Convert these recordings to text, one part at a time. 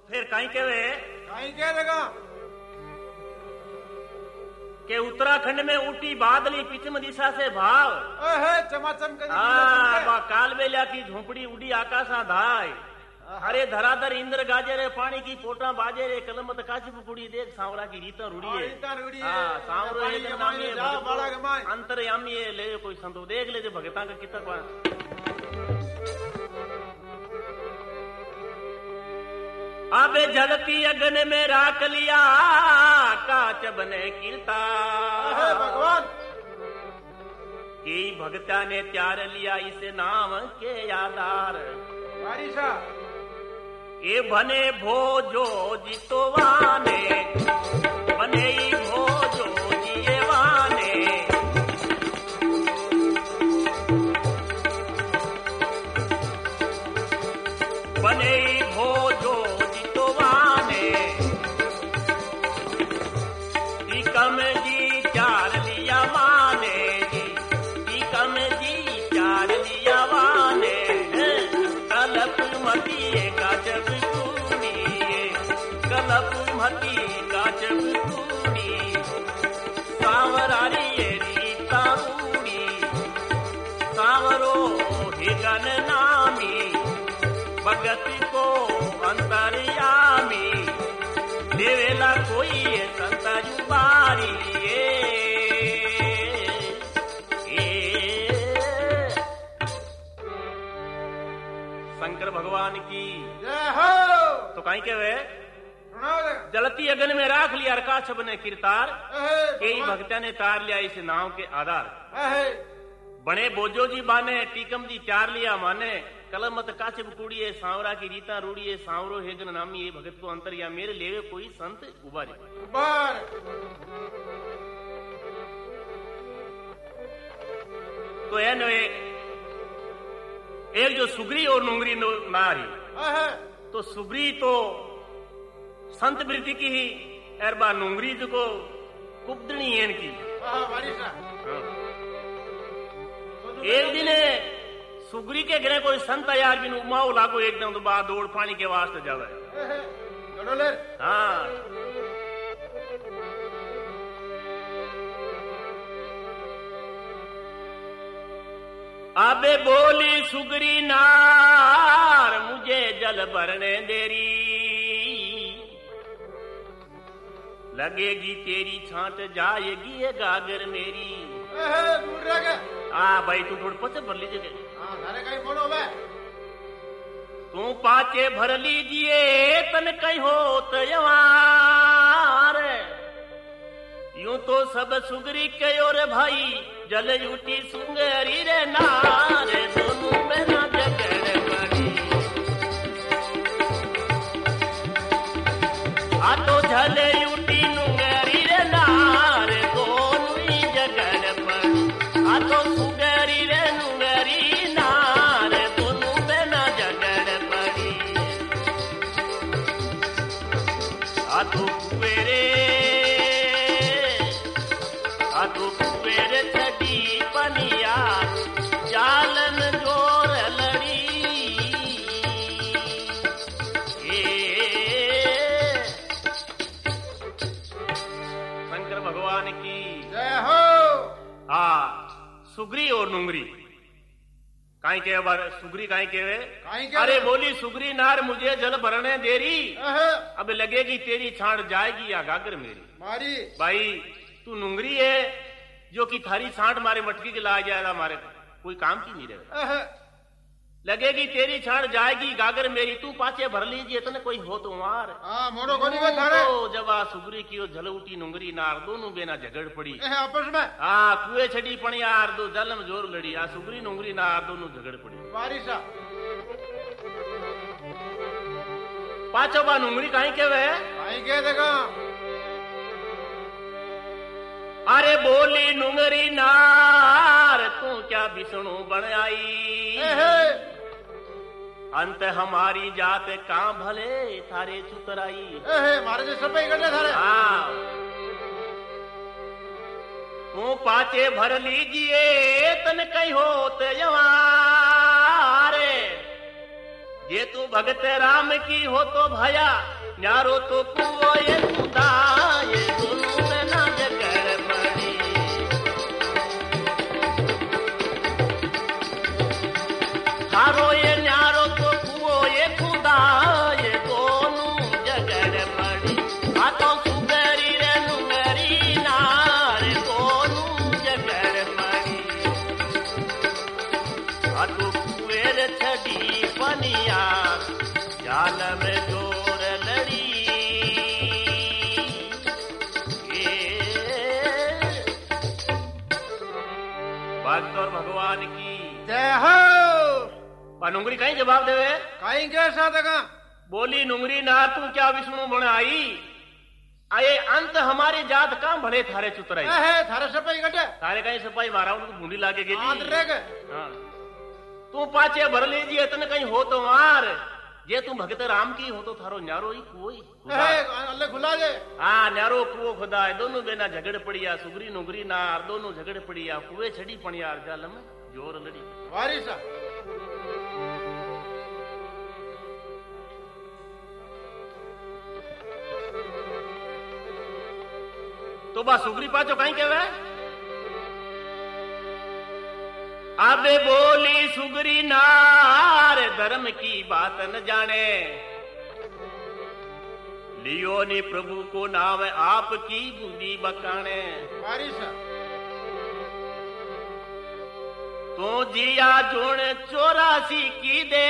फिर कहीं केवे कहीं कह देगा के उत्तराखंड में उठी बादली पश्चिम दिशा से भाव चमाचम कालबेलिया की झोपड़ी उड़ी आकाशा धाय अरे धराधर इंद्र गाजे रे पानी की पोटा बाजे रे कलमत काशी पुकुड़ी देख सांवरा की रीता रुड़ी सांवरो अंतरयामी ले कोई संतो देख ले भगता का कितना अबे जलती अग्न में राख लिया काच बने कीर्ता भगवान की भगता ने त्यार लिया इस नाम के आधार बारिशा ये बने भोजो जितोवाने बने भोजो जिएवाने बने भोजो जितोवाने कम जी चार लिया माने जी कम जी चार लिया माने कलप मती गाजब मती गाजब तूड़ी सांवरारी रीता रूड़ी सांवरो हिगन नामी भगत को अंतरयामी देवेला कोई संता जुबारी शंकर भगवान की जय हो। तो कहीं के वे जलती अग्न में राख लिया अरकाछ बने किरतार कई भक्त्या ने तार लिया इस नाव के आधार बने बोजो जी बाने टीकम जी चार लिया माने कलमत काचिब कुड़िए सांवरा की रीता रूड़िए सांवरो हेगन नामी ये भगत को अंतर या मेरे लेवे कोई संत उबारे तो एक जो सुग्री और नुंगरी नारी तो सुग्री तो संत वृत्ति की ही एरबा नुंगरी जो को कुब्दनी एन की एक दिन सुग्री के घरे कोई संत यार बिन उमाओ लागो एकदम तो बाद दौड़ पानी के वास्ते जावे हाँ अबे बोली सुग्री नार मुझे जल भरने देरी लगेगी तेरी छांट जाएगी ये गागर मेरी भाई तू थोड़ा पचे भर लीजिए तू पाचे भर लीजिए तन कहीं हो तयवार यूं तो सब सुगरी के और भाई जल उठी सुंगरी रे नारे दोनों में ना जगड़ पड़ी आ तो झले उठी नुंगरी रे नारे दोनों ही जगड़ पड़ी आ तो सुगरी रे नुंगरी नारे दोनों में ना जगड़ पड़ी आ तो कुएरे आ तो कुएरे छड़ी पनिया जालन जोर लड़ी शंकर भगवान की जय हो। सुग्री और नुंगरी काई के बार सुग्री काई के वे के अरे बोली सुग्री नार मुझे जल भरने देरी अब लगेगी तेरी छांट जाएगी या गागर मेरी मारी भाई तू नुंगरी है जो कि थारी छांट मारे मटकी के ला जाएगा मारे कोई काम की नहीं रहेगा लगेगी तेरी छांट जाएगी गागर मेरी तू पाचे भर लीजिए इतने कोई हो तो मार मोड़ो गोली में थारे जब सुगरी की झल उठी नुंगरी नार दोनों बेना झगड़ पड़ी आपस में कुएं छड़ी पड़ी यार दो जल में जोर लड़ी सुगरी नुंगरी नार दोनों झगड़ पड़ी बारिशा पाचो बा नुंगरी कहीं के वे कहीं के देखा अरे बोली नुंगरी नार तू क्या विष्णु बन आई अंत हमारी जात कहाँ भले थारे चुतराई मारे जो सब इकट्ठे थारे तू पाचे भर लीजिए तन कहीं होते जवारे ये तू भगत राम की हो तो भया न्यारो तो कुओ ये खुदा ये दोनों में ना जगड़ पड़ी हारो ये न्यारो तो कुओ ये खुदा ये दोनों जगड़ पड़ी आ तो सुगरी रे नुगरी नार दोनों जगड़ पड़ी आ तो कुएर छड़ी पनिया जाल में जोर लड़ी भक्त और भगवान की जय हो। नुंगरी कहीं जवाब देवे कहीं के साथ बोली नुंगरी नार तू क्या विष्णु बन आई आये अंत हमारी जात काम भले थारे चुतराई थारे सपाई गटे थारे कहीं सपाई मारा उनको भूंडी लागे गेली हाँ। तू पाचे भर लीजिए इतने कहीं हो तो मार ये तुम भगत राम की हो तो थारो न्यारो ही कोई अल्लाह खुला दे हाँ न्यारो कुओ खुदा है दोनों बेना झगड़ पड़िया सुगरी नुगरी नार दोनों झगड़ पड़िया कुए छड़ी पणियार जाल में जोर लड़ी वारिसा तो बा सुगरी पाचो कहीं कहवे आबे बोली सुगरी नार धर्म की बात न जाने लियो ने प्रभु को नाम आपकी बुद्धि बकाने तो जिया जोड़ 84 की दे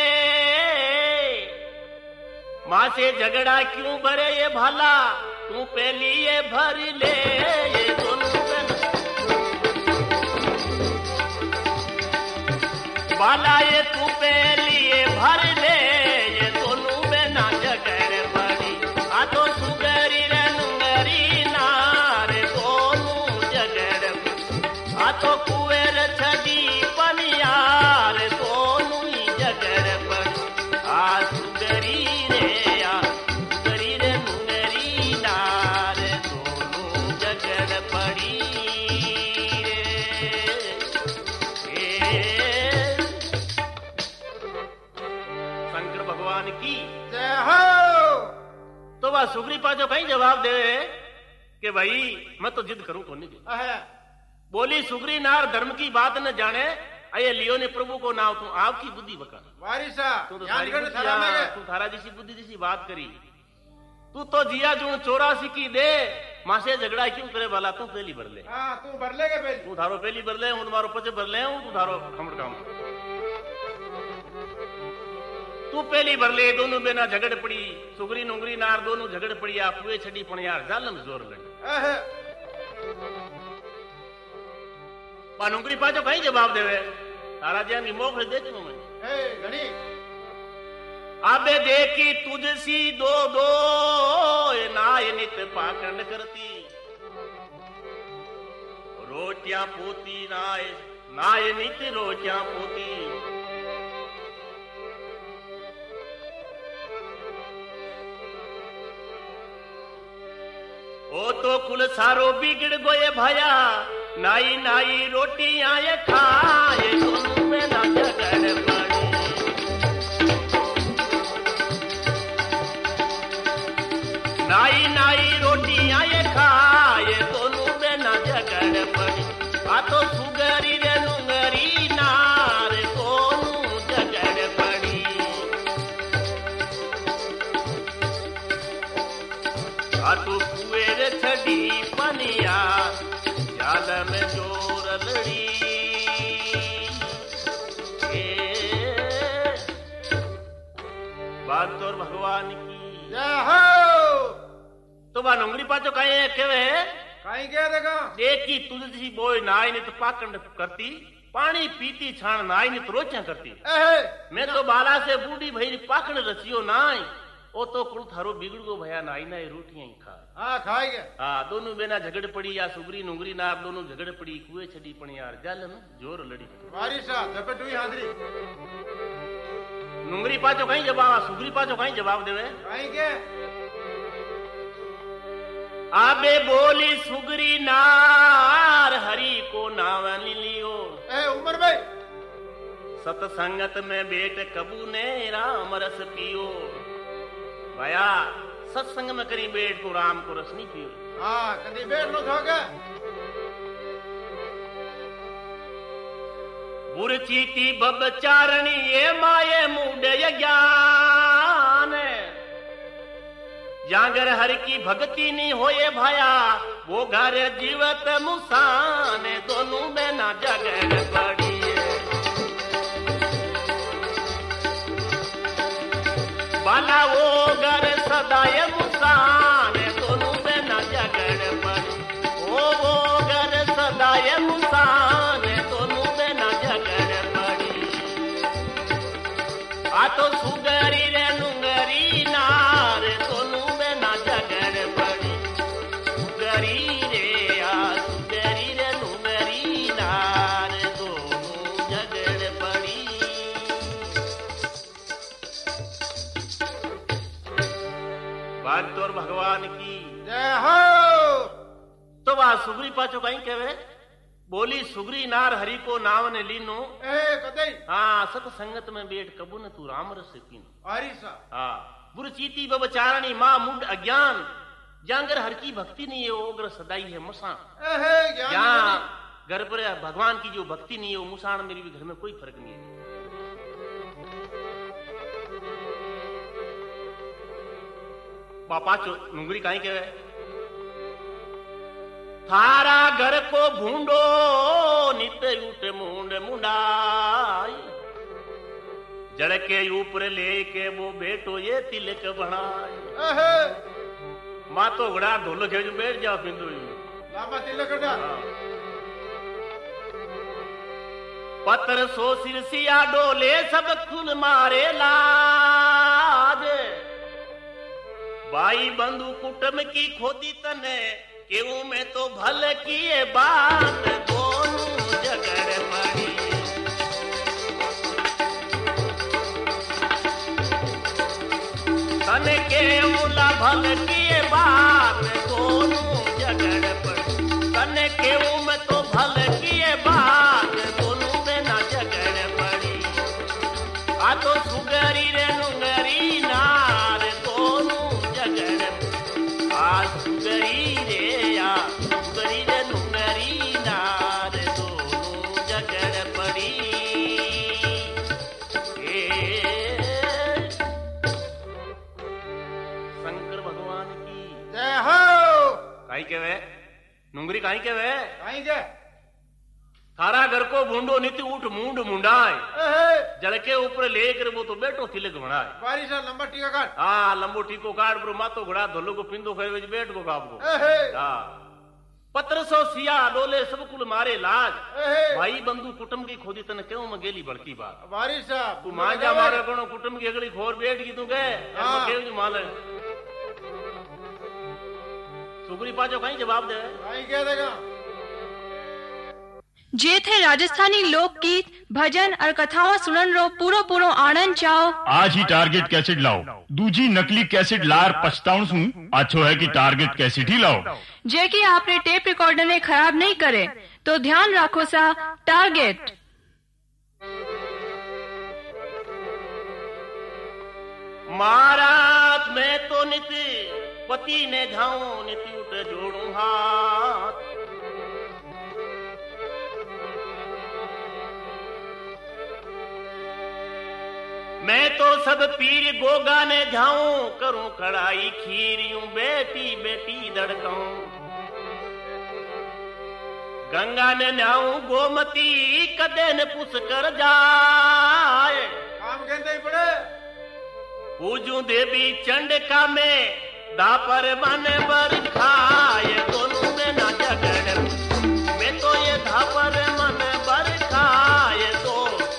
माँ से झगड़ा क्यों भरे ये भला तू पहली ये भर ले ये दोनों बाला ये तू पहली ये भर ले ये दोनों में ना झगड़ पड़ी आ तो सुगरी रे नुंगरी नार दोनों झगड़ आ तो कुएर छड़ी पनियार दोनों ही झगड़ पड़ी आ सुगरी रे नुंगरी नार दोनों झगड़ पड़ी की जय हो। तो वह सुगरी पाचो कहीं जवाब दे कि भाई मैं तो जिद करूं कौन नहीं बोली सुगरी नार धर्म की बात न जाने अये लियो ने प्रभु को नाव तू आपकी बुद्धि बका वारिसा तू तो तू थारा जैसी बुद्धि जैसी बात करी तू तो जिया जो 84 की दे माँ से झगड़ा क्यों करे वाला तू पहली भर ले तू भर ले तू थारो पहली भर ले हूं तुम्हारो पचे भर ले हूं तू थारो खमड़ काम तू पहली भर ले दोनों बेना झगड़ पड़ी सुगरी नुंगरी नार दोनों झगड़ पड़ी आप कुए छड़ी पणियार जालम जोर लड़ी पा नुंगरी पाचो कहीं जवाब देवे तारा जान की मोख दे चुनो मैं घणी आबे देखी तुझसी दो दो नाय नित पाखंड करती रोटियां पोती नाय नित रोटियां पोती ओ तो कुल सारो बिगड़ गोये भया नाई नाई रोटियां ये खाए दोनों में ना झगड़ पड़ी नाई नाई रोटियां ये खाए दोनों में ना झगड़ पड़ी आ तो सुगरी रे नुंगरी नार दोनों झगड़ पड़ी आ तो छड़ी पनिया जाल में जोर लड़ी बात और भगवान की जय हो। तो वह नुंगरी पाचो कहे कहीं क्या देखा देखी तुलसी बोय नाई नित पाखंड करती पानी पीती छाण नाई नित रोटियां करती मैं तो बाला से बूढ़ी भई पाखंड रचियो नाई ओ तो कुल थारो बिगड़ गो भया नाई नाई रोटियां ही खा खाएगा दोनों बेना झगड़ पड़ी या सुगरी नुंगरी नार दोनों झगड़ पड़ी कुए छड़ी पणियार जाल में जोर लड़ी वारिसा झपट हुई हांदरी नुंगरी पाचो कहीं जवाब सुगरी पाचो कहीं जवाब देवे कहीं के आबे बोली सुगरी नार हरि को नाव लियो उमर भाई सतसंगत में बेट कबू ने राम रस पियो। भया सत्संग में करी बेट को राम को रस नहीं पियो। हाँ कदी बेट नो थोगे। बुरचीती बब चारणी ये माये मुंडे ज्ञान। जागर हर की भक्ति नहीं होए भाया वो घर जीवत मुसान। दोनों में ना जगड़ पड़ी बाला वो घर सदाय मुसान। दोनों में ना जगड़ पड़ी वो घर सदाय मुसान। दोनों में ना जगड़ पड़ी। आ तो सुगरी रे नुंगरी नार। दोनों में ना जगड़ पड़ी। सुगरी रे आ सुगरी रे नुंगरी नार। दोनों जगड़ पड़ी। भक्त और भगवान की जय हो। तो वह सुगरी पाचो कहीं कहवे बोली सुगरी नार हरि को नाव ने लीनो। कदई हाँ सतसंगत में बेट कबू न तू राम रस पीनो। हरी सा हाँ बुरचीती बचारणी माँ मुंड अज्ञान। जांगर हर की भक्ति नहीं है ओग्र सदाई है मुसान। यहाँ घर पर भगवान की जो भक्ति नहीं है वो मुसान। मेरी भी घर में कोई फर्क नहीं है। पाचो नुंगरी कहीं कहवे थारा घर को भूंडो नित उठ मुंड मुंडाई। जड़ के ऊपर लेके वो बेटो ये तिलक बनाए। माँ तो घड़ा ढोल खेज बैठ जाओ बिंदु लामा तिलक डा। पत्थर सो सिरसिया डोले सब खुल मारे लाज। भाई बंधु कुटुंब की खोदी तने केऊ में तो भल किए बात। दोनों जगड़ पड़ी तने केऊ ला भल किए बात। दोनों जगड़ पड़ी तने केऊ में तो भल किए बात। दोनों में ना जगड़ पड़ी। आ तो सुगरी रे नुंगरी नार। दोनों जगड़ आ सुगरी रे आ सुगरी रे नुंगरी नार। दोनों जगड़ पड़ी। शंकर भगवान की जय हो। काई कहवे नुंगरी काई कहवे कहीं के थारा घर को भूंडो नित्य उठ मुंड मुंडाए। जड़ के ऊपर लेकर वो तो बैठो तिलक बनाए। बारी सा लंबा टीका काट। हाँ लंबो टीको काट पर मातो घड़ा धोलो को पिंदो खाए बैठ को काप को। हाँ पत्र सो सिया डोले सब कुल मारे लाज। भाई बंधु कुटुंब की खोदी तने क्यों में गेली बड़की बात। बारी सा तू मांझा मारे कोनो कुटुंब की अगली खोर बैठ की तू गए केव माले सुगरी पाचो कहीं जवाब दे। कहीं कह देगा जे थे राजस्थानी लोकगीत भजन और कथाओं सुनन रो पूरो पूरो आनंद चाओ। आज ही टारगेट कैसेट लाओ। दूजी नकली कैसेट लार पछताऊं सू अच्छो है कि टारगेट कैसेट ही लाओ। जे कि आपने टेप रिकॉर्डर ने खराब नहीं करे तो ध्यान रखो सा टारगेट। महाराज मैं तो नीति पति ने जाऊं नीति उठ जोड़ू हाथ। मैं तो सब पीर गोगा ने जाऊं करूं कड़ाई खीरियूं बेटी बेटी दड़काऊं। गंगा ने न्याऊं गोमती कदे न पुस कर जाए। काम कहते ही पड़े पूजू देवी चंडका में दापर मन बर खाए। दोनों में ना झगड़ मैं तो ये धापर मन बर खाए। तो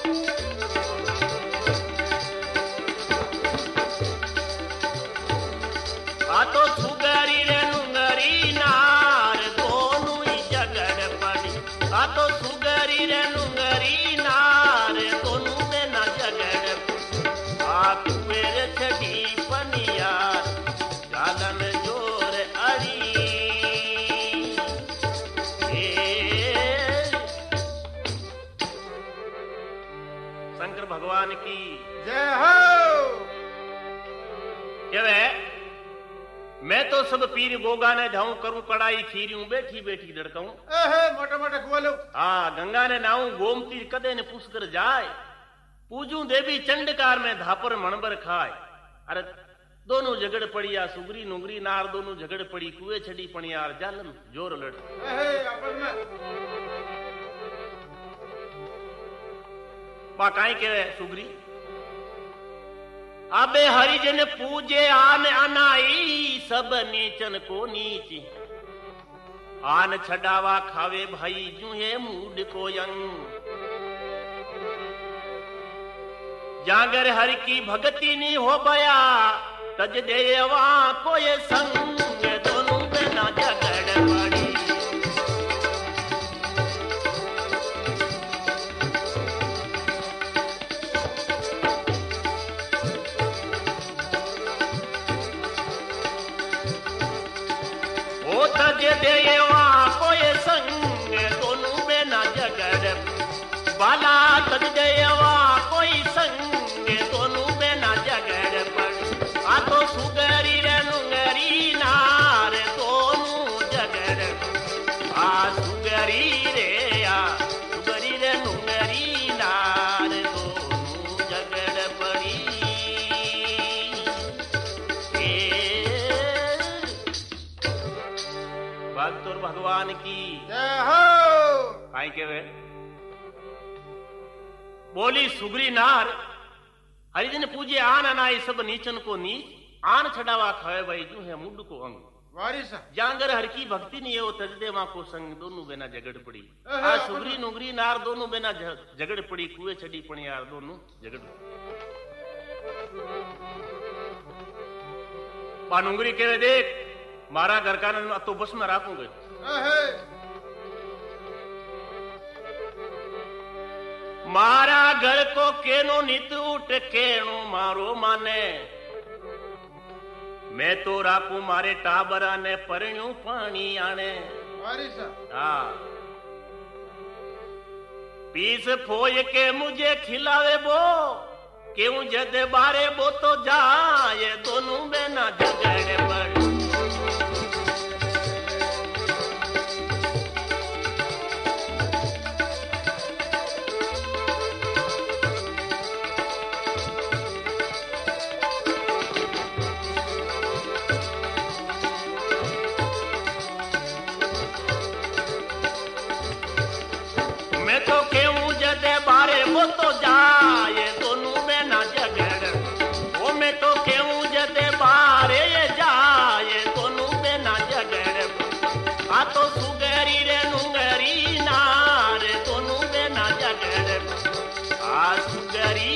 आ तो सुगरी रे नुंगरी नार। दोनों ही झगड़ पड़ी। आ तो सुगरी रे नुंगरी नार। दोनों में ना झगड़ आप मेरे छठी पनिया जालन जोर अड़ी। शंकर भगवान की जय हो। केवे मैं तो सब पीर गोगा ने जाऊं करूं कड़ाई खीरियूं बैठी बैठी लड़काऊं मोटे मोटे कुआलो। हाँ गंगा ने नाऊं गोमती कदे ने पुष्कर जाए पूजू देवी चंडकार में धापर मणबर खाए। अरे दोनों झगड़ पड़ी आ सुगरी नुगरी नार दोनों झगड़ पड़ी कुए छड़ी पणियार जालन जोर लड़। बा काई के सुगरी अबे हरिजन पूजे आन अनाई सब नीचन को नीच आन छडावा खावे भाई जूहे मूड को यंग जागर हरि की भगती नहीं हो बया तज देवा को ये संग दोनों बिना झगड़ पड़ी। ओ तज देवा को ये संग दोनों बिना झगड़ बाला तज देवा कोई संग दोनों बिना झगड़ पड़। आ तो सुगरी रे नुंगरी नार दोनों झगड़ आ सुगरी रे आ सुगरी रे नुंगरी नार दोनों झगड़ पड़ी। भक्तों भगवान की जय हो। काई के वे बोली सुगरी नार हरिजन पूजे आन अनाई सब नीचन को नीच आन छडावा खाए भाई जू है मुंड को अंग वारिस जांगर हर की भक्ति नहीं है वो तजदे मां को संग दोनों बिना झगड़ पड़ी। आ सुगरी नुगरी नार दोनों बिना झगड़ पड़ी कुए छड़ी पणियार दोनों झगड़ पा नुगरी कहे देख मारा घर का तो बस में राखूंगे मारा घर को केनो नित उठ केनो मारो माने मैं तो राखू मारे टाबरा ने परण्यू पानी आने। हाँ पीस फोय के मुझे खिलावे बो क्यों जदे बारे बो तो जाए दोनों बिना झगड़े पड़। वो तो जाए दोनों बिना झगड़ वो मैं तो क्यों जदे बारे जाए दोनों बिना झगड़ आ तो सुगरी रे नुंगरी नार दोनों बिना झगड़ आ सुगरी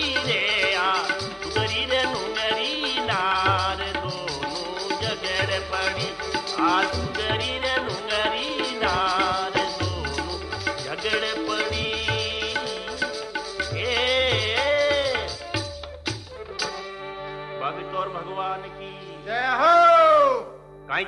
रे नुंगरी नार दोनों झगड़ पड़ी। आ सुगरी रे नुंगरी नार दोनों झगड़ पड़ी। और भगवान की जय हो। काई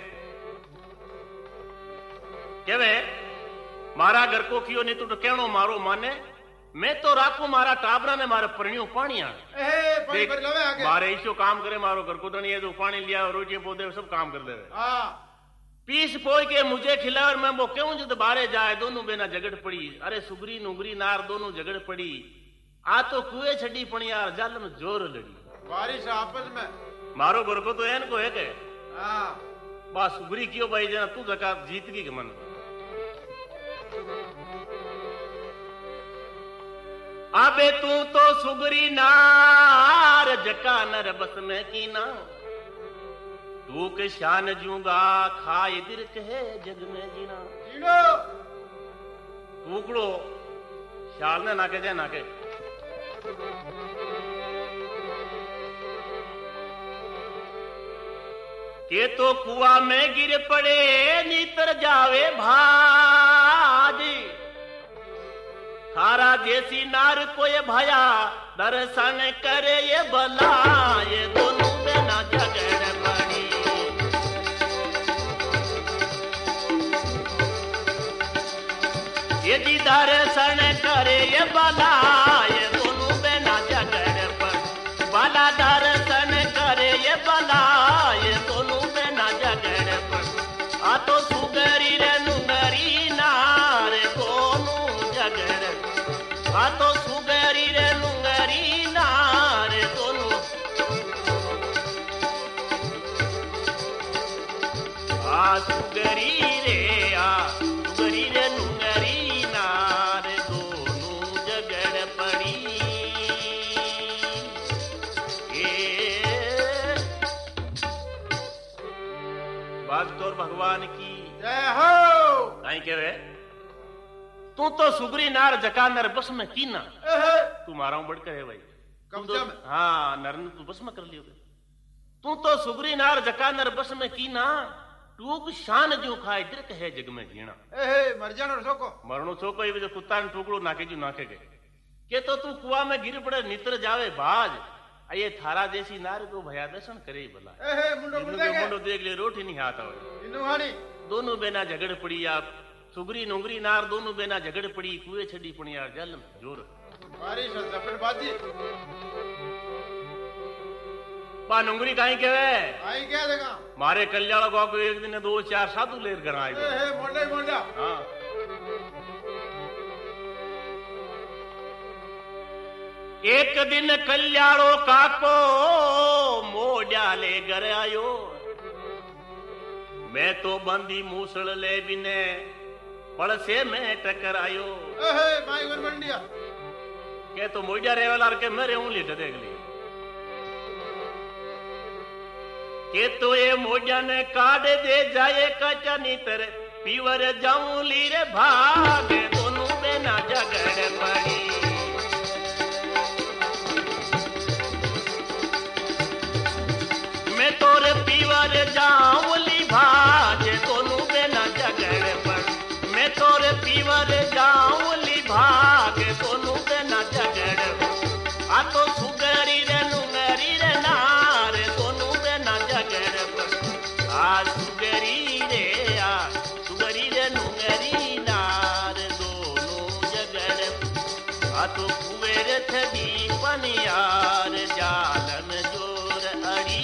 केवे मारा घर को कियो नहीं तो कहनो मारो माने मैं तो राखू मारा टाबरा ने मारे परण्यों पानी आने मारे इसो काम करे मारो घर को दणी तो पानी लिया रोटी पौधे सब काम कर दे पीस पोई के मुझे खिला और मैं वो क्यों जब बारे जाए दोनों बिना झगड़ पड़ी। अरे सुगरी नुगरी नार दोनों झगड़ पड़ी आ तो कुए छड़ी पणियार जाल में जोर लड़ी। बारिश आपस में मारो घर को तो एन को है के बस सुगरी क्यों भाई जना तू जका जीत की के मन अबे तू तो सुगरी नार जका नर बस में की ना तू के शान जूंगा खाए दिल कहे जग में जीना टुकड़ो शाल ने नाके जाए नाके के तो कुआ में गिर पड़े नीतर जावे भाजी थारा जैसी नार को ये भया दर्शन करे ये भला ये दोनों बिना झगड़ पड़ी। ये जी दर्शन करे ये भला ये दोनों आ तो सुगरी रे नुंगरी नार दोनों आ सुगरी रे नुंगरी नार दोनों जगड़ पड़ी भक्त और भगवान की जय हो। कहीं कहे तू तो सुगरी नार जका नर बस में की ना तू मारा बढ़कर है भाई कब्जा में। हाँ नर ने तू बस में कर लियो तू तो सुगरी नार जका नर बस में की ना टूक शान जो खाए दिल कहे जग में जीना मर जानो सोको मरणो छोको ये जो कुत्ता ने टुकड़ो नाके जो नाके गए के तो तू कुआ में गिर पड़े नितर जावे बाज ये थारा जैसी नार को भया दर्शन करे भला मुंडो देख ले रोटी नहीं हाथ आवे दोनों बेना झगड़ पड़ी आप सुगरी नुंगरी नार दोनों बेना झगड़ पड़ी कुएं छड़ी पड़ी यार जल जोर बारिश सफर बाजी पा नुंगरी काई केवे आई क्या देखा मारे कल्याण को एक दिन 2-4 साधु लेर घर आए मोंडा मोंडा हां एक दिन कल्याणो काको मोड्या ले घर आयो मैं तो बंदी मूसल ले बिने पड़से में टकरायो माई वन मंडिया के तो मोड्या रेवला के मेरे उंगली देख ली के तो ये मोड्या ने काट दे जाए कचा नीतर पीवर जाऊं ली रे भाग दोनों बेना झगड़ पड़ी मैं तोरे पीवर जाऊं ली भाग दोनों बेना झगड़ पड़ी मैं तोरे पीवर जाऊं ली भाग दोनों बेना झगड़ आ तो सुगरी रे नुंगरी रे नार दोनों बेना झगड़ पड़ी आ सुगरी रे नुंगरी नार दोनों झगड़ आ तो कुएर थी पनियार जालन जोर अड़ी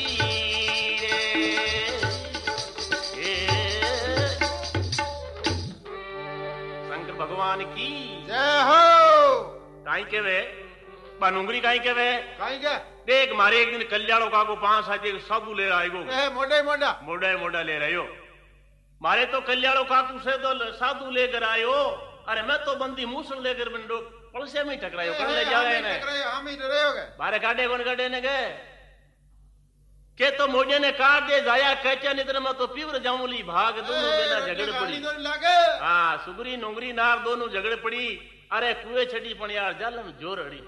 भगवान की जय हो। काई के वे नुंगरी काई के वे काई के देख मारे एक दिन कल्याणों का को 5 साथी साबू ले आएगो मोड़ा ले रहे हो मारे तो कल्याणों काकू से तो साधु लेकर आयो अरे मैं तो बंदी मूसल लेकर बंडो पड़से में टकरायो कर ले जावे ने हम ही रहे हो गए मारे काटे कौन काटे ने गए के तो मोजे ने काट दे जाया कैचा निद्र में तो पीवर जाऊंली भाग दोनों बेना झगड़ पड़ी हाँ सुगरी नुंगरी नार दोनों झगड़ पड़ी अरे कुएं छड़ी पण यार जल में जोर अड़ी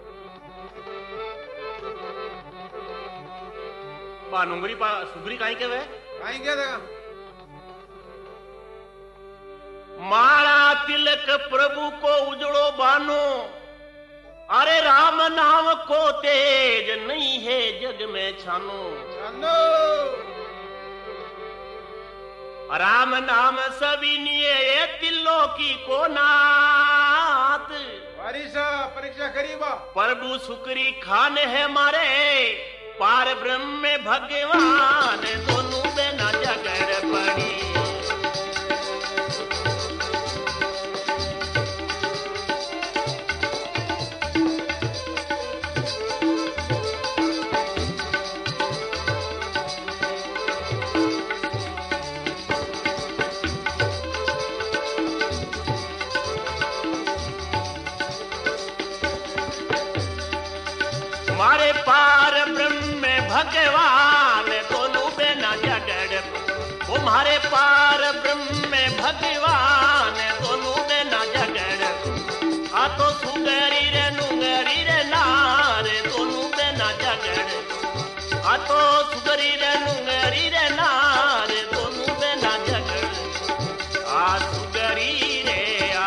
पा नुंगरी पा सुगरी काई के वे काई के देखा माला तिलक प्रभु को उजड़ो बानो अरे राम नाम को तेज नहीं है जग में छानो राम नाम सभी निये तिल्लो की को नाथ परीक्षा करीबा प्रभु सुकरी खान है मारे पार ब्रह्म में भगवान दोनों बेना झगड़ पड़ी मारे पार ब्रह्म में भगवान दोनों बेना झगड़ तुम्हारे पार ब्रह्म में भगवान दोनों बेना झगड़ आ तो सुगरी रे नार दोनों बेना झगड़ आ तो सुगरी रे नार दोनों बेना झगड़ आ सुगरी रे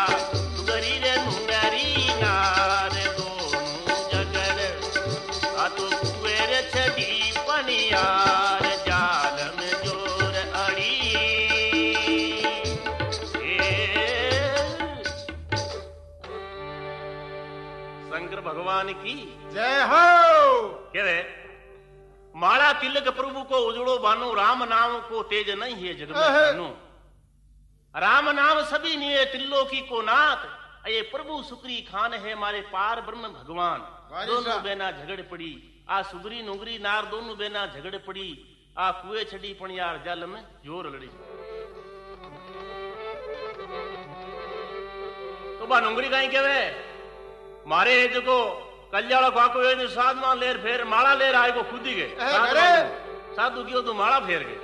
नुंगरी नार तो कुएर छड़ी पनियार जाल में जोर अड़ी शंकर भगवान की जय हो। कहे माला तिलक प्रभु को उजड़ो बानो राम नाम को तेज नहीं है जग में राम नाम सभी निये त्रिलोकी को नाथ ये प्रभु सुकरी खान है मारे पार ब्रह्म भगवान। दोनों बेना झगड़ पड़ी आ सुगरी नुंगरी नार दोनों बेना झगड़ पड़ी आ कुएं छड़ी पण यार जल में जोर लड़ी। तो बा नुंगरी कहीं केवे मारे जो कल्याण काको साधना लेर फेर माला लेर आए को खुद ही गए साधु की तो माला फेर गए।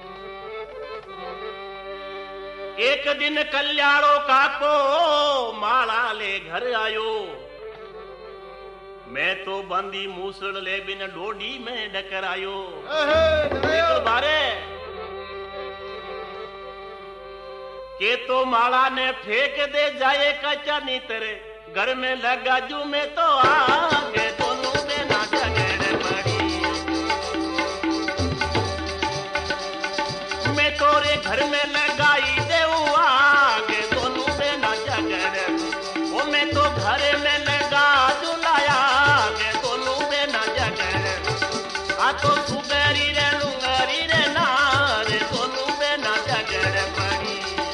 एक दिन कल्याणो काको माला ले घर आयो मैं तो बंदी मूसड़ ले बिन डोडी में डकर आयो। बारे के तो माला ने फेंक दे जाए कच्चा नीतरे घर में लगा जू में तो आगे दोनों बेना झगड़ पड़ी। मैं तोरे घर में लगाई देऊ आगे दोनों बेना झगड़। वो मैं तो घर में लगा जुलाया आगे दोनों बेना झगड़। आ तो सुगरी रे लुंगरी रे नार दोनों बेना झगड़ पड़ी।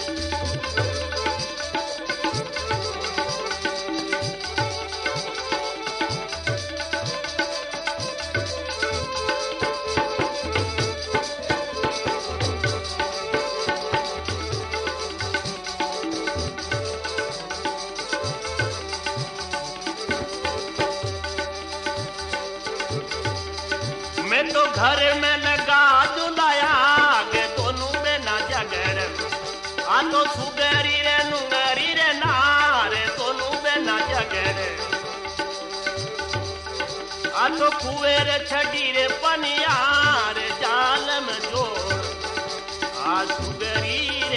घर में लगा जुलाया आगे दोनों बेना झगड़। आ तो सुगरी रे नुंगरी रे नार दोनों बेना झगड़। आ तो कुएं रे छड़ी रे पनियार जाल में जोर। आ सुगरी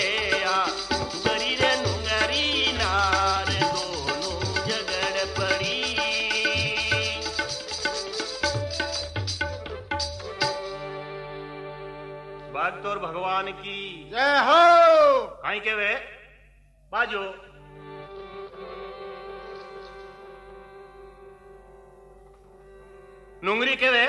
रे नुंगरी नार दोनों झगड़ पड़ी। भक्त और भगवान की जय हो। कहीं के वे बाजो नुंगरी के वे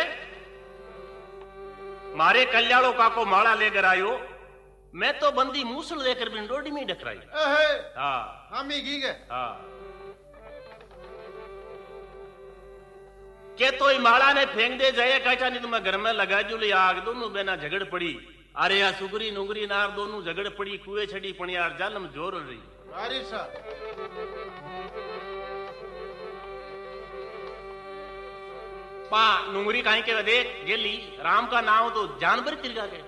मारे कल्याणों काको माला लेकर आयो मैं तो बंदी मूसल लेकर बिन डोडी में डकराई। हाँ हम ही की गए। हाँ के तो माला ने फेंक दे जाए कहता नहीं तो मैं घर में लगा जू ले आग दोनों बेना झगड़ पड़ी। अरे या सुगरी नुंगरी नार दोनों झगड़ पड़ी कुएं छड़ी पण यार जाल में जोर रही। पा नुंगरी कहीं के वदे गेली राम का नाम तो जानवर तिरगा के।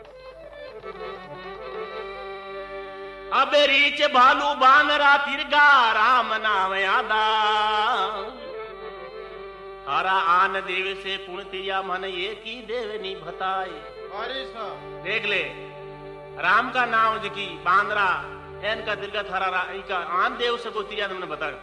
अब रीच भालू बानरा तिरगा राम नाम यादा। हारा आन देव से पुण्य तिरिया मन ये की देवनी भताए। देख ले राम का नाम जिकी बांदरा एन का तिरगा थारा इनका आन देव से को तिरिया तुमने बता।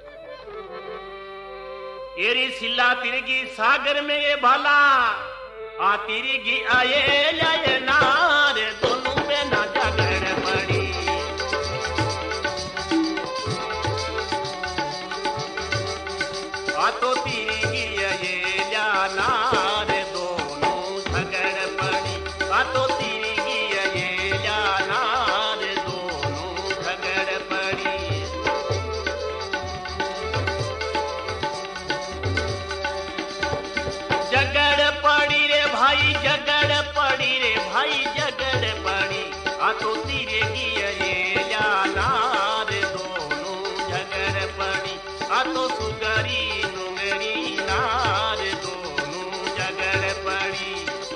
एरी सिल्ला तिरगी सागर में ये भाला आ तिरगी आये लाये नार दोनों बेना झगड़ पड़ी। आ तो तिरगी आये नार दोनों झगड़ पड़ी। आ तो तिरगी आये नार दोनों झगड़ पड़ी। झगड़ पड़ी रे भाई झगड़ पड़ी रे भाई झगड़ पड़ी। आ तो तिरगी आये नार दोनों झगड़ पड़ी। आ तो सुगरी नुंगरी नार दोनों झगड़ पड़ी।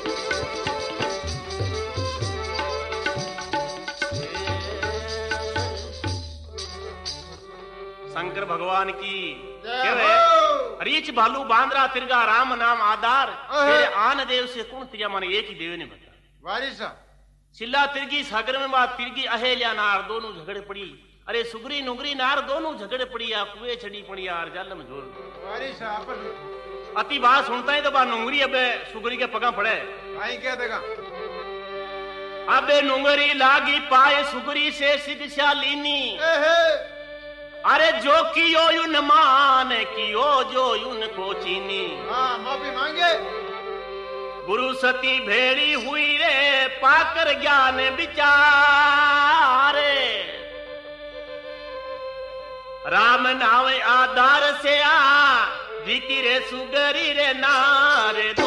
शंकर भगवान की रीच भालू बांदरा तिरगा राम नाम आधार तेरे आन देव से कौन तिरिया माने एक ही देव ने बता। वारिसा सिल्ला तिरगी सागर में बात तिरगी अहेल्या नार दोनों झगड़ पड़ी। अरे सुगरी नुगरी नार दोनों झगड़ पड़ी या कुएं छड़ी पड़ी यार जाल में जोर। अति बात सुनता है तो बा नुंगरी अब सुगरी के पगा पड़े। आई क्या देगा अबे नुंगरी लागी पाए सुगरी से शिक्षा लीनी। अरे जो कियो युन मान कियो जो युन को चीनी। हाँ माफी मांगे। गुरु सती भेड़ी हुई रे पाकर ज्ञान विचारे। राम नावे आधार से आ जीती रे सुगरी रे नारे